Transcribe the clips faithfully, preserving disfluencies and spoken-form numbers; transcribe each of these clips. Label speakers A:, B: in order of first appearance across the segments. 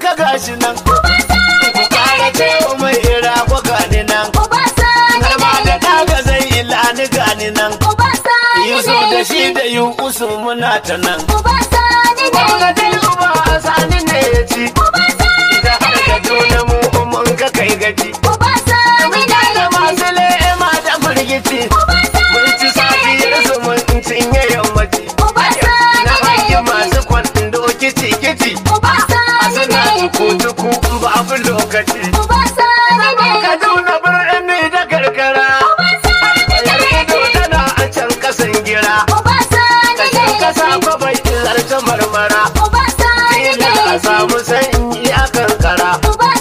A: ga gashi nan ku kara cewa mai ira ko gani nan har ma da daga zai ilani gani nan Yusuf da shi da Yusu muna ta nan Gwamna dai uba sani ne ya ci ita har ka tona mu mun ka kai gaji Muna da masu le'ema da firgici mun ci safiyar su mun cinye yammaci na hangi masu kwando kici kici a suna tuku-tuku babu lokaci Kaduna birni da karkara yar ido tana a can kasan gira kashin kasa ko bai zarta marmara ila a samu sanyi a kankara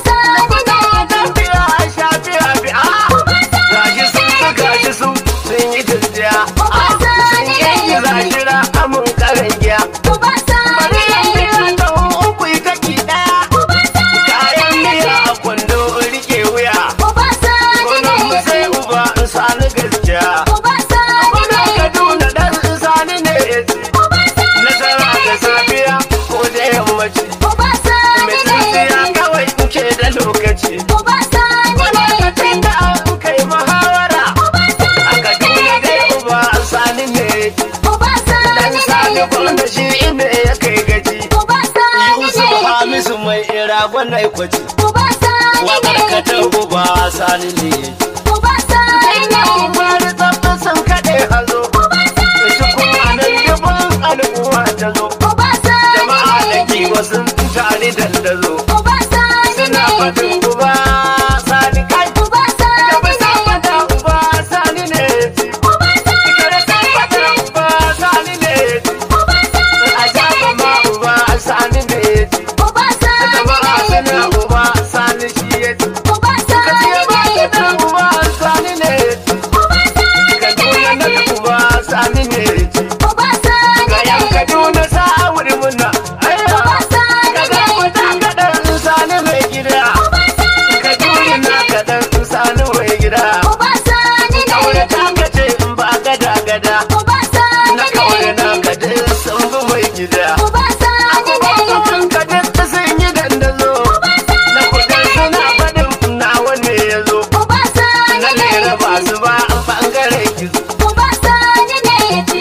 A: tafiya a shafiya bi'a gashi sun fi gashi sun sun yi turjiya sun yi zashira amun karin giya bari yan biya ta uku kaki daya kayan miya a kwando rike wuya gonan mu sai uba in sani gaskiya gonan Kaduna dan in sani ne ya ci nasara da safiya ko da yammaci mai tsintsiya kawai ke da lokaci lokacin da an kai muhawara a Kaduna dai uba in sani ne ya ci dan sani gwamna shi ne ya kai gaji Yusuf Hamisu mai ira gwanai kwaci wakar ka ta uba sani ne ya ci ina ubari tsabta sun kaɗe hazo shi kuma nan gaban al'umma ta zo jama'a da kiwa sun tare dandazo suna fadin uba sani kai da bisa fata uba sani ne ya ci kare san fata uba sani ne ya ci a jaba ma uba sani ne ya ci jama'a suna uba sani shi ya ci ka ce ba ta uba sani ne ya ci Kaduna na uba sani ne ya ci ga yan Kaduna sa wuri muna ayya ka ga wata kaɗan sani mai gida Kaduna kaɗan sani mai gida kaure ta kace in ba gada gada na kaure na kadin sun bi mai gida abubuwan kadin sun yi dandazo na kudin suna faɗin na wanne ya zo na lera ba su ba an ɓangaren gizo uba sani ne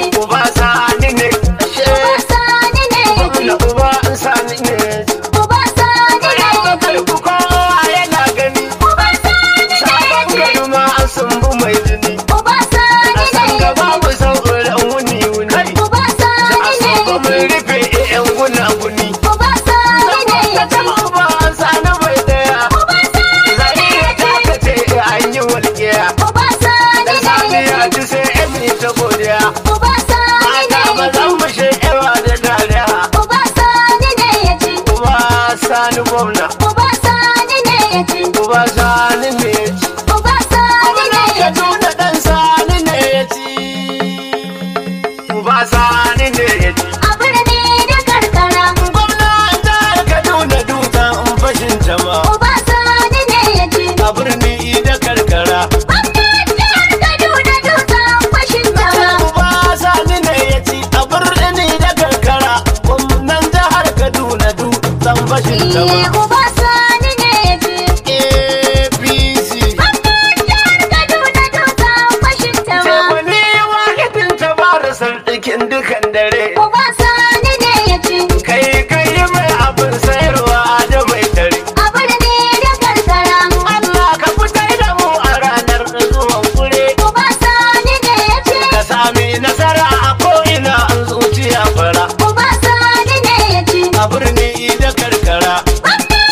A: ashe na uba sani ne ya ci kowa yana gani sabon gari ma an sun bi mai jini a san gaba mu sauran wuni wuni a san ba mun rufe yan guna guni saboda ta uba sani bai daya zariya ta kace an yi walƙiya dan sani ya ci sai emi ta godiya mata mazan mu shekewa da dariya uba sani gwamna uba sani ne ya ci gwamnan Kaduna dan sani ne ya ci uba sani ne ya ci gwamnan jihar Kaduna dutsen fashin jama'a a birni da karkara uba sani ne ya ci a birni da karkara gwamnan jihar Kaduna dutsen fashin jama'a A P C Wani wahidin tabarar sardikin dukan dare kai kai mai abin sayarwa da mai tare Allah ka fitar da mu a ranar zuwan kure ka sami nasara a ko'ina an zuciya fara a birni da karkara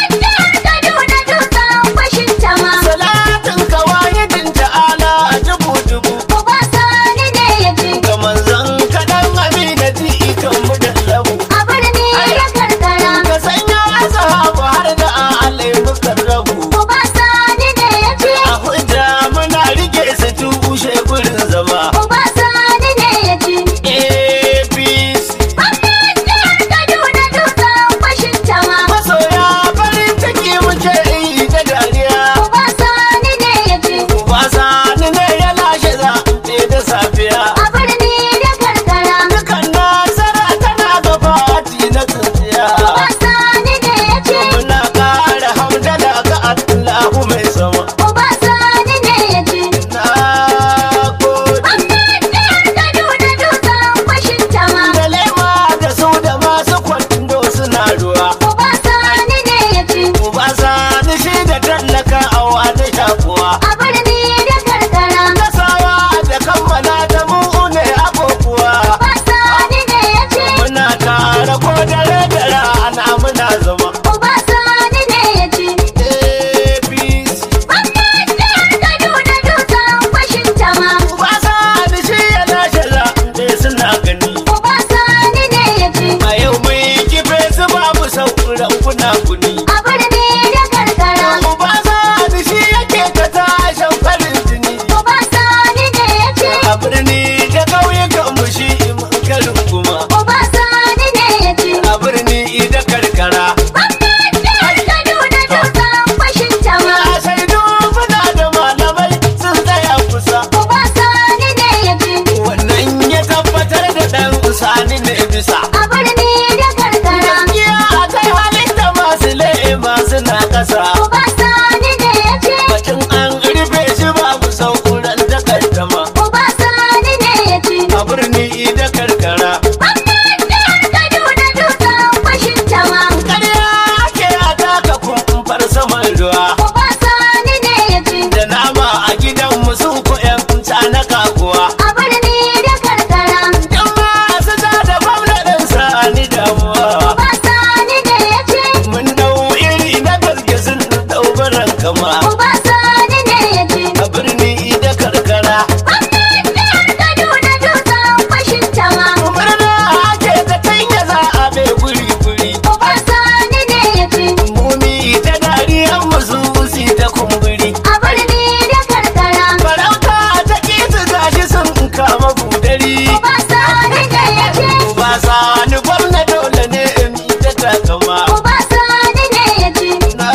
A: gunaguni.
B: A birni da karkara.
A: Uba Sani shi yake ta tashin farin jini.
B: Uba Sani ne ya ce.
A: A birni da ƙauyukan mu shi mun karin kuma.
B: Uba Sani ne ya ce.
A: A birni da karkara.
B: Gwamnan jihar Kaduna dutsen fashin tama.
A: A shaidu muna da malamai sun tsaya kusa.
B: Uba Sani ne ya ce.
A: Wannan ya tabbatar da ɗan Sani ne bisa.
B: A birni da karkara.
A: Gaskiya akai halitta masu le'ima suna ƙasa.
B: Uba Sani ne ya ce.
A: Batun an rufe shi babu sauran takaddama.
B: Uba Sani ne ya ce.
A: A birni da karkara.
B: Gwamnan jihar Kaduna dutsen fashin tama.
A: Ƙarya ake a taka kumfar saman ruwa.
B: Uba Sani ne ya ce.
A: Da nama a gidan musu ko ƴan canaka kuwa.
B: A birni da karkara.
A: Yan masu ta da gwamnatin Sani damuwa.
B: Uba Sani ne ya ce.
A: Mun dau iri na gaske sun dau baran kama.
B: Uba Sani ne ya ce.
A: A birni da karkara.
B: Gwamnan jihar Kaduna dutsen fashin tama.
A: Murna ake ta tanya za a bai guri-guri.
B: Uba Sani ne ya ce.
A: Mumi ta dariyan masu si ta kumburi.
B: A birni da karkara.
A: Farauta ta ƙi gashi sun kama budari.
B: Uba Sani ne ya ce.
A: Ba Sani gwamna dole ne in ta takama.
B: Uba Sani ne ya ce.
A: Na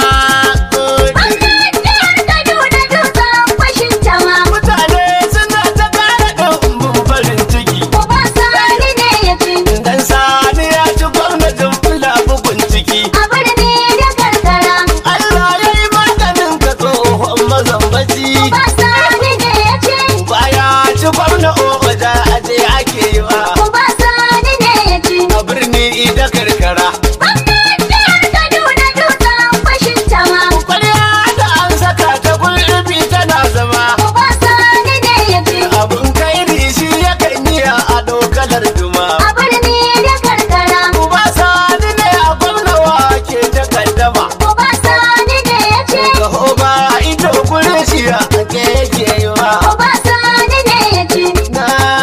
A: gode.
B: Gwamnan jihar Kaduna dutsen fashin tama.
A: Mutane suna ta ƙara ɗumbin farin ciki.
B: Uba Sani ne ya ce.
A: Dan Sani ya ci gwamnatin fula bugun ciki.
B: A birni da karkara.
A: Allah ya yi maganin ka tsohon mazambaci.
B: Uba Sani ne ya ce.
A: Baya ci gwamna oja aje ake yi wa.
B: Uba Sani ne ya ce.
A: A birni da karkara.
B: Gwamnan jihar Kaduna dutsen fashin tama.
A: Kwarya da an saka ta gulbi tana zama.
B: Uba Sani ne ya ce.
A: Abun kairi shi ya kan yi a dokalar duma.
B: A birni da karkara.
A: Uba Sani ne a gwamna wake ta kaddama.
B: Uba Sani ne ya ce.
A: Gaho ba ito gurin shi a ake yake yi wa.
B: Uba Sani ne ya ce.
A: Na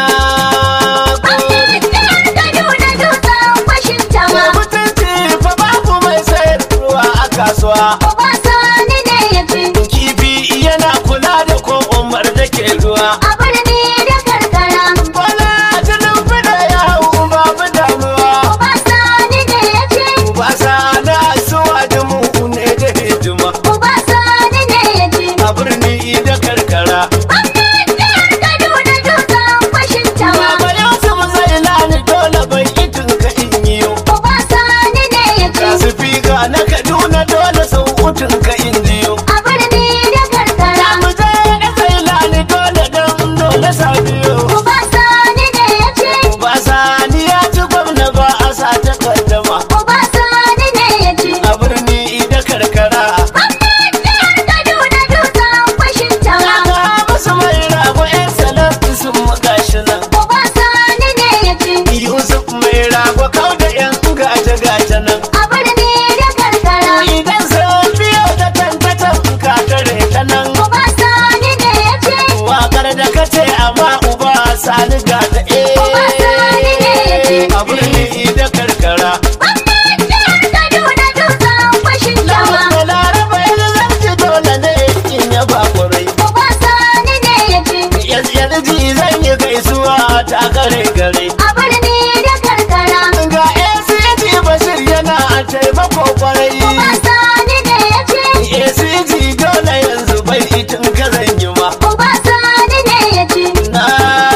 B: Gwamnan
A: gode.
B: jihar Kaduna dutsen fashin tama.
A: Mutunci fa babu mai sayar ruwa a kasuwa.
B: Uba Sani ne ya ce.
A: Kifi yana kula da ko umar da ke ruwa.
B: A birni da karkara.
A: Bola jinin fida ya hau babu damuwa.
B: Uba Sani ne ya ce.
A: Ba Sani asuwa da mu ne da hidima.
B: Uba Sani ne ya ce.
A: A birni da karkara.
B: Gwamnan jihar Kaduna dutsen fashin tama.
A: Baba Yusuf zai lani dole bai itin ka in yiwu.
B: Uba Sani ne ya ce.
A: Ga su figa na Kaduna dole sau utun ka in jiyo.
B: A birni da karkara.
A: Mu je da zai lani dole don dole sa biyo.
B: Uba Sani ne ya ce.
A: Ba Sani ya ci gwamna ba a sa ta kaddama.
B: Uba Sani ne ya ce.
A: A birni da karkara.
B: Gwamnan jihar Kaduna dutsen fashin tama.
A: Ga musu mai rago 'yan salatu sun magashi nan.
B: Uba Sani ne ya ce.
A: Yusuf mai rago kau da 'yan gaje-gaje nan.
B: A birni da karkara.
A: Idan sun biyo da tantatan ka tare ta nan.
B: Uba Sani ne ya ce.
A: Wakar da ka ce amma uba Sani ga ta
B: Uba Sani ne ya ce.
A: eh. A birni da karkara.
B: Gwamnan jihar Kaduna dutsen fashin tama.
A: Da laraba yanzu zan ci dole ne in yaba kwarai.
B: Uba Sani ne ya ce.
A: Yanzu ji zan yi gaisuwa ta gare gare.
B: A birni da karkara.
A: Ga A C G Bashir yana taimako kwarai.
B: Uba Sani ne ya ce.
A: A C G dole yanzu bai itin ka zan yi ma.
B: Uba Sani ne ya ce.
A: Na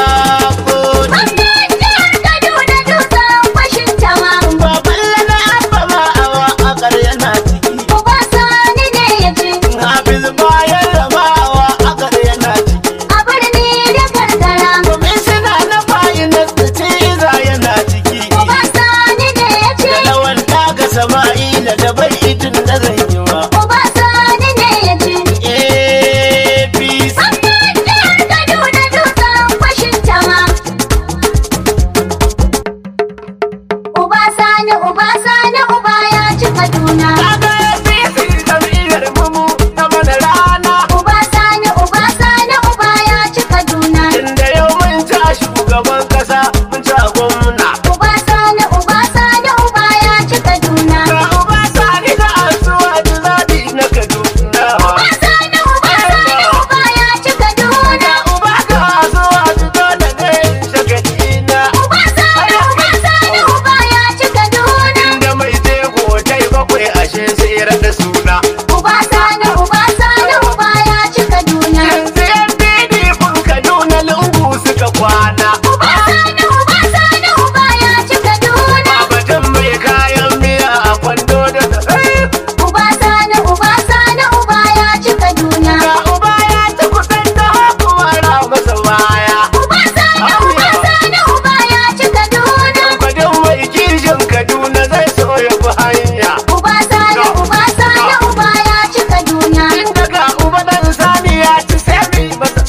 A: gode.
B: Gwamnan jihar Kaduna dutsen fashin tama.
A: Baban lana abba ma awa a ƙarya na ciki.
B: Uba Sani ne ya ce.
A: Hafiz bayan ramawa a ƙarya na ciki.
B: A birni da karkara.
A: Kwamishina na finance da ciza yana ciki.
B: Uba Sani ne ya ce.
A: Da lawan daga Sama'ila da bai itin da zan yi ma.
B: Uba Sani ne ya
A: je tsira da suna.
B: Uba Sani, Uba Sani, Uba ya ci Kaduna.
A: Yanzu yan bidifin Kaduna lungu suka kwana.
B: Uba Sani, Uba Sani, Uba ya ci Kaduna.
A: Babajan mai kayan miya a kwando da
B: Uba Sani, Uba Sani, Uba ya ci Kaduna.
A: ga uba ya ci kusan da hakuwara masa baya.
B: Uba Sani, Uba Sani, Uba ya ci Kaduna.
A: Kwadon mai kishin Kaduna zai so ya bi hanya.
B: Uba Sani, Uba Sani, Uba ya ci Kaduna.
A: Daga uba dan sani ya ci sai mai masa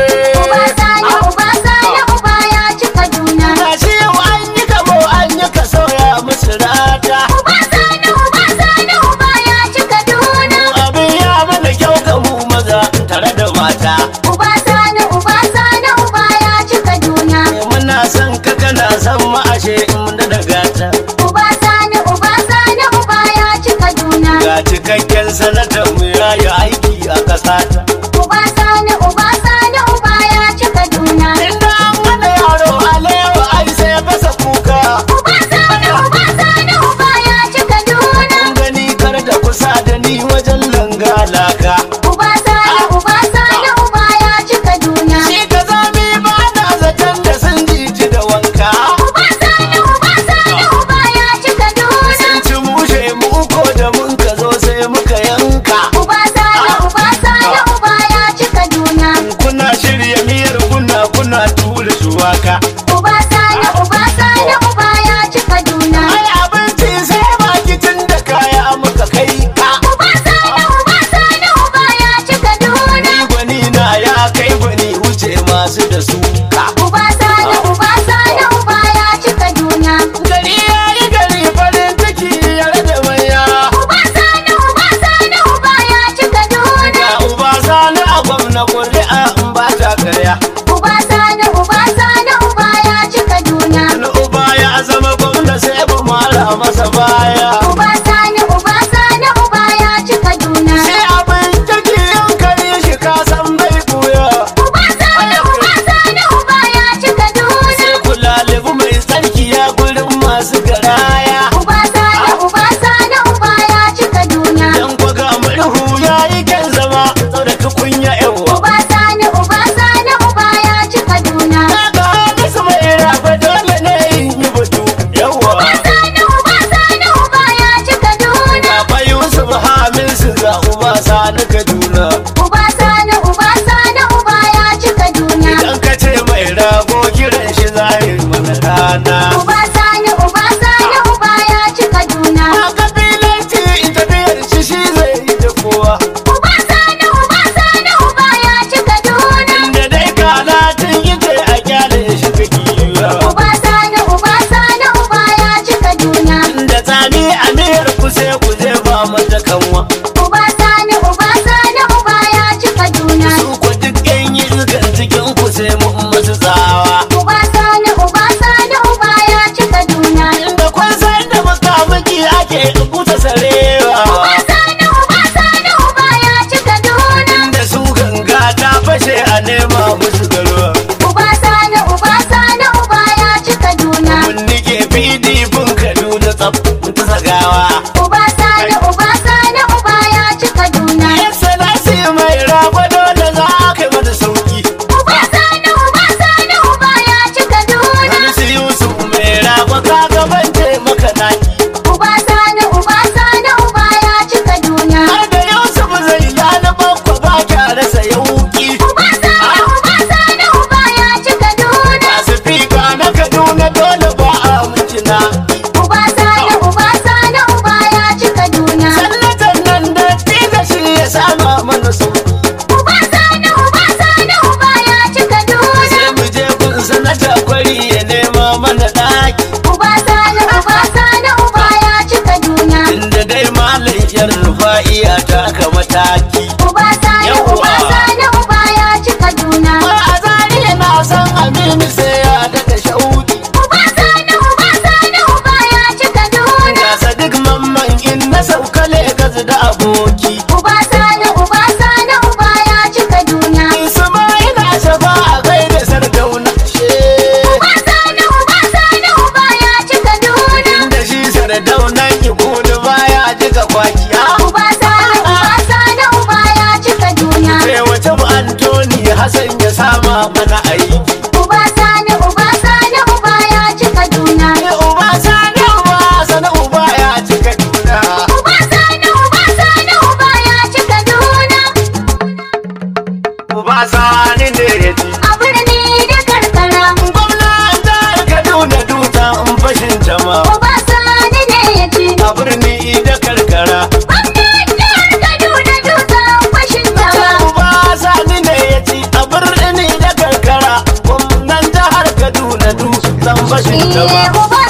B: Uba Sani, Uba Sani, Uba ya ci Kaduna.
A: Gashi yau an yi gamo an yi ka sauya musu rata.
B: Uba Sani, Uba Sani, Uba ya ci Kaduna.
A: Abin ya mana kyau ga mu maza tare da mata.
B: Uba Sani, Uba Sani, Uba ya ci Kaduna.
A: Muna son ka kana son mu ashe mun da gata.
B: Uba Sani, Uba Sani, Uba ya ci Kaduna.
A: Ga cikakken sanatan mu ya yi aiki a kasata.
B: Uba Sani, Uba Sani, Uba ya ci Kaduna.
A: Inda an mana yaro alewa ai sai fasa kuka.
B: Uba Sani, Uba Sani, Uba ya ci Kaduna.
A: Kun gani kar da kusa da ni wajen langalaka.
B: Uba Sani, Uba Sani, Uba ya ci Kaduna.
A: Shi ka zami ba na zaton da sun jiji da wanka.
B: Uba Sani, Uba Sani, Uba ya ci Kaduna.
A: Sun ci mushe mu ko da mun ka zo sai muka yanka.
B: Uba Sani, Uba Sani, Uba ya ci Kaduna.
A: Kuna shirya miyar kuna kuna tura shuwaka.
B: Uba Sani, Uba Sani, Uba ya ci Kaduna.
A: Ai abinci sai makitin da kaya muka kai ka.
B: Uba Sani, Uba Sani, Uba ya ci Kaduna.
A: Ni gwani na ya kai gwani wuce masu da su ka.
B: Uba Sani, Uba Sani, Uba ya ci Kaduna.
A: Gari ya yi gari farin ciki ya rage manya.
B: Uba Sani, Uba Sani, Uba ya ci Kaduna.
A: Ga uba sani a gwamna ƙuri'a in ba ta karya.
B: Uba Sani, Uba Sani, Uba ya ci Kaduna.
A: Wani uba ya zama gwamna sai ba mara masa baya.
B: Uba Sani, Uba Sani, Uba ya ci Kaduna.
A: Sai abin ciki yankari shi ka san bai buya.
B: Uba Sani, Uba Sani, Uba ya ci Kaduna.
A: Sai kula lebu mai tsarki ya gurin masu garaya.
B: Uba Sani, Uba Sani, Uba ya ci Kaduna.
A: Dan kwaga murhu ya yi kyan zama da tukunya yawa.
B: Uba Sani, Uba Sani, Uba ya ci Kaduna.
A: Kaga halisu mai rafa dole ne in yi batu yawa.
B: Uba Sani, Uba Sani, Uba ya ci Kaduna.
A: Baba Yusuf Hamisu ga uba sani Kaduna.
B: Uba Sani, Uba Sani, Uba ya ci Kaduna.
A: Idan ka ce mai rago kiran shi zai mana rana.
B: Uba Sani, Uba Sani, Uba ya ci Kaduna.
A: A kabilanci ita biyar shi shi zai yi da kowa.
B: Uba Sani, Uba Sani, Uba ya ci Kaduna.
A: Da dai kalatin ita a kyale shi ka kiwa.
B: Uba Sani, Uba Sani, Uba ya ci Kaduna.
A: Da tsami amir ku sai ku je ba mata kanwa.
B: Uba Sani, Uba Sani, Uba ya ci Kaduna.
A: Su ku duk yan yi zukan cikin ku sai mu masu tsawa.
B: Uba Sani, Uba Sani, Uba ya ci Kaduna.
A: Da kun san da mukamaki ake kuta sarewa.
B: Uba Sani, Uba Sani, Uba ya ci Kaduna.
A: Da su ganga ta fashe a nema musu garuwa.
B: Uba Sani, Uba Sani, Uba ya ci Kaduna.
A: Mun nike fidi bun Kaduna tsaf ta sagawa.
B: Uba Sani, Uba Sani, Uba ya ci Kaduna.
A: Yasa na si mai rago dole za ka yi mata sauki.
B: Uba Sani, Uba Sani, Uba ya ci Kaduna.
A: Hamisu Yusuf mai rago ka gabance maka naki.
B: Uba Sani, Uba Sani, Uba ya ci Kaduna.
A: Har da Yusuf zai lana bakwa ba ka rasa yauki.
B: Uba Sani, Uba Sani, Uba ya ci Kaduna.
A: Ba su fika na Kaduna dole ba a mutuna.
B: Uba Sani, Uba Sani, Uba ya ci Kaduna.
A: Sallatan nan da tiga shi ya sama mana sauki.
B: Uba Sani, Uba Sani, Uba ya ci Kaduna.
A: Sai mu je kun sanata kwari ya nema mana daki.
B: Uba Sani, Uba Sani, Uba ya ci Kaduna.
A: Inda dai malayyar rufa'iya ta ka mataki.
B: Uba Sani,
A: Yawwa.
B: Uba Sani, Uba ya ci Kaduna.
A: Ba a zari na san Aminu sai ya daga shauki.
B: Uba Sani, Uba Sani, Uba ya ci Kaduna.
A: Ga Sadiq mamman in na sauka Legas da aboki.
B: Uba Sani, Uba Sani, Uba ya ci Kaduna.
A: Ismaila shafa a kai da sardauna she.
B: Uba Sani, Uba Sani, Uba ya ci Kaduna.
A: Inda shi sardaunan ikudu baya jika kwaki. rashin ta ba.
B: Uba